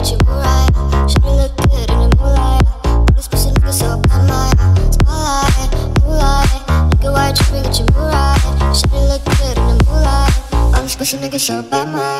get you right. Shawty look good in the moonlight. All these pussy niggas so bad, my spotlight, moonlight. Nigga, why you tripping, get you right. Shawty look good in the moonlight. All these pussy niggas so bad, my